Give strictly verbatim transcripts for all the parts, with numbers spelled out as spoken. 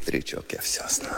Старичок, я все знаю.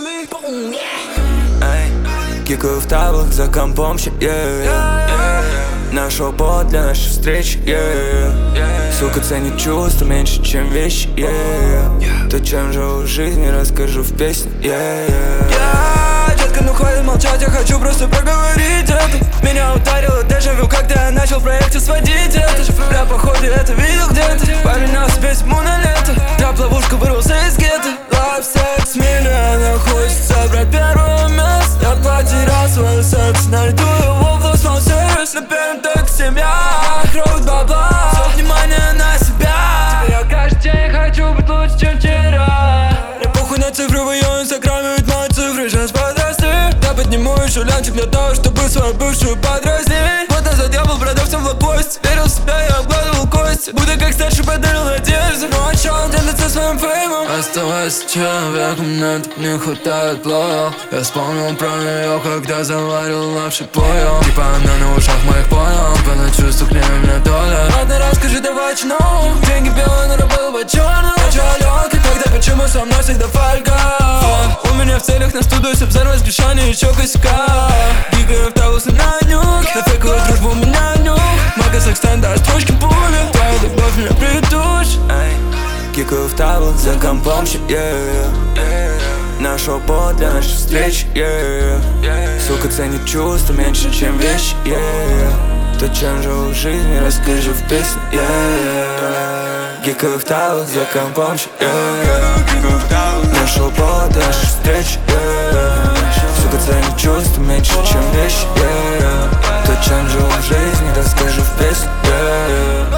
Эй, кикаю в таблах за компом, yeah, yeah. Нашел повод для нашей встречи, yeah, yeah. Сука ценит чувства меньше, чем вещи, yeah. То, чем живу в жизни, расскажу в песне, yeah, yeah. Я, детка, ну хватит молчать, я хочу просто проговорить это. Меня ударило дежавю, когда я начал в проекте сводить это. Бля, походу, это видел где-то. Парень на себе ему на лето. Трап ловушка вырвался из гетто. Лайф, секс, миллиона, хочется брать первое место. Я потерял свой секс, найду его в лосмал сервис. На первом только семья, кровь бабла, все внимание на себя. Теперь я каждый день хочу быть лучше, чем вчера. Мне похуй на цифры в ее инстаграме, ведь мои цифры сейчас подросли. Я подниму еще лянчик для того, чтобы свою бывшую подразнить. Год назад я был продавцем в блокпосте, верил в себя и обгладывал кости. Будто как старший подарил надежду, но а чё он делится своим феймом? Оставайся человеком, мне так не хватает плоев. Я вспомнил про нее, когда заварил лапши поем. Типа она на ушах моих понял, по чувству к ней у меня доля. Ладно, расскажи, давай чином. Деньги белые, но работал по черному. Я чё, Аленка, тогда почему со мной всегда фольга? У меня в целях на студусе взорвать бешание еще косяка. Гигаю в таблус на нюх, на фейковую дружбу у меня нюх. Мага секстен, да, строчки пули, твоя любовь меня придушит. Кикаю в таблах за компом, yeah, yeah. Нашел повод для нашей встречи, yeah, yeah. Сука ценит чувства меньше, чем вещи, yeah. То, чем живу в жизни, расскажу в песне, yeah, yeah. Кикаю в таблах за компом, yeah, yeah. Нашел повод для нашей встречи, yeah. Сука ценит чувства меньше, чем вещи, yeah. То, чем живу в жизни, расскажу в песне, yeah, yeah.